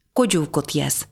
Кодювкот яс.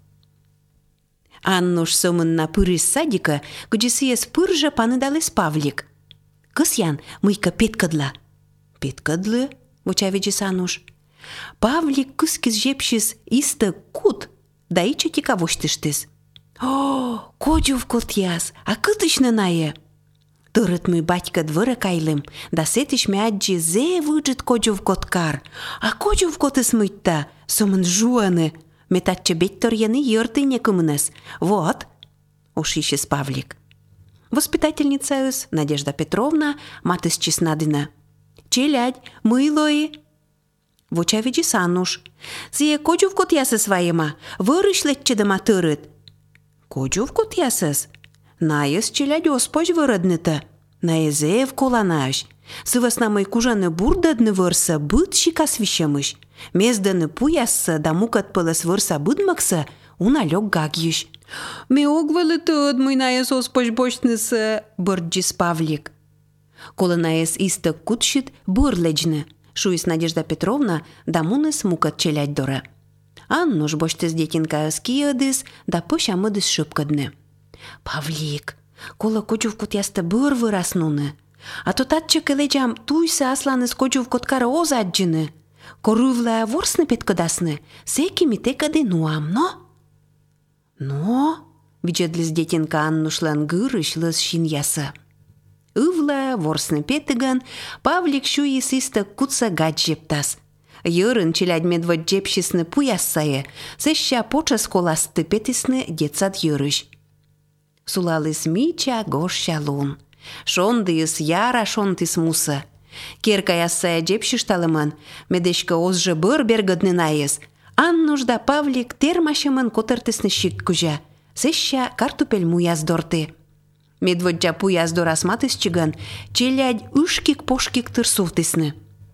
Аннуш сомынна пырыс садика, где съес пыржа паныдалыс Павлик. Кысян мыйка петкадла. Петкадлы, вучавичис Аннуш. Павлик кыскис жепшис исты кут, да и чатика воштыштыс. О, кодювкот яс, а кытышны нае. Тырыт мый батька двыры кайлым, да сетиш мяджи зе выджит кодювкот кар. А кодювкотыс мытта, сомын жуаны. Метатче беттор яны йыртыне кымынес. Вот, ушишис Павлик. Воспитательница ыс, Надежда Петровна, матыс чеснадына. Челядь, мылои. Вучавичис Аннуш. Зе кодювкот ясы своема, вырышлетче дама тырыт. Кодювкот ясыс? Найыс челядь оспож вырыдныты. Наезев коланаш. Сывасна мый кужаны бурдадны вырса быт шикас вишемыш. Мезданы пуясса да мукат пылыс вырса быдмакса, уналёк гагьюш. Ме огвалы тыд мый наес оспож бочнысы, бырджис Павлик. Кола наес истык кутшит бырлечны. Шуис Надежда Петровна да муныс мукат челядь дора. Аннуш бочтыз детинка скиядыс да пышамыдыс шыпкадны. Павлик, кола кодювкот ясты быр выраснуны. А то татчы кылечам туйсы асланыс кодювкот кара озаджыны. Корывлая ворсны петкадасны, секими текады нуам, но? Но? Виджедлис детинка Аннушлан гырыш лыс шин ясы. Ывлая ворсны петыган, Павлик шуис истык кутса гадж жептас. Йырын челядь медвод жепшисны пуяссае, сэща почас коласты петисны детсад йырыш. Сулалыс мича гошша лун. Шондыйыс яра шонтыс мусы. Керка яссая жепшишталыман, медешка озжы быр бергадны наес. Аннуш да Павлик термашымын котыртысны шик кужа. Сэща картупель муяз дорты. Медводжа пуяз дорас матыс чыган, челядь ышкик-пошкик тырсувтысны.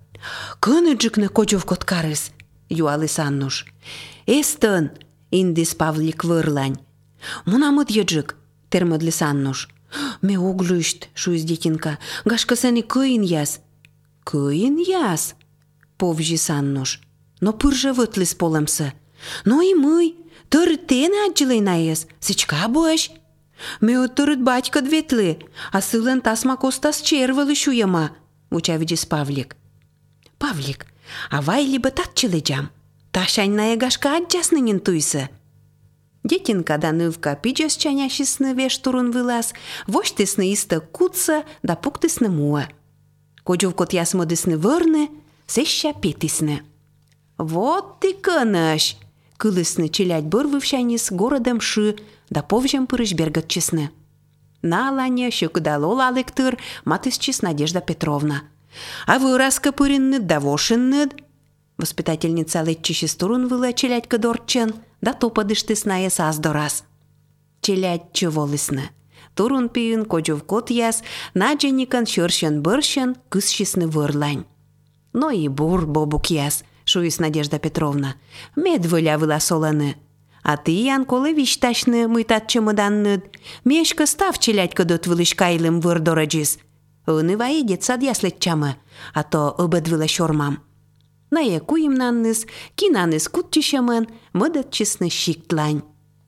Кыны джыкны кодювкот карыс, юалыс Аннуш. Эстын, индис Павлик вырлань. Мунамыт йыджык, термыдлыс Аннуш. Ме оглышт, шуйс детинка, гашкасани кыйын яс. Кыйын яс? Повжис Аннуш. Но пыржа вытлыс полымсы. Но и мы, тырыттены аджылай наес, сычка бош. Ме тырыт батька дветлы, а сылын тасма костас червалы шуяма, учавидис Павлик. Павлик, авай либо татчылыджам. Ташань нае гашка аджасныnin туйсы. Детинка да нывка пиджас чанящисны веш турун вылаз, воштысны исты кутса да пуктысны муа. Кодювкот ясмодысны вырны, сэща петысны. Вот ты кыныш! Кылысны челядь быр вывщанис городом ши, да повжем пырыш бергатчисны. На лане щекудалол алыктыр матысчис Надежда Петровна. А выразка пыринны да вошинны. Воспитательница летчищис турун выла челядь кадорчен, да топадыштыс наес аздорас. Челядь чыволысны. Турун пиюн кодювкот яс, надженикан шыршен быршен кысшисны вырлань. Но и бур бобук яс, шуис Надежда Петровна. Медвыля выла соланы. А ты, Ян, колы вишташны мытат чемоданны. Мешка став челядь кадот вылыш кайлым вырдораджис. Унывай детсад яслетчамы, а то обедвыла шормам. Нае куим нанныс, кинаныс кутчишамын, мыдат чесны щиктлань.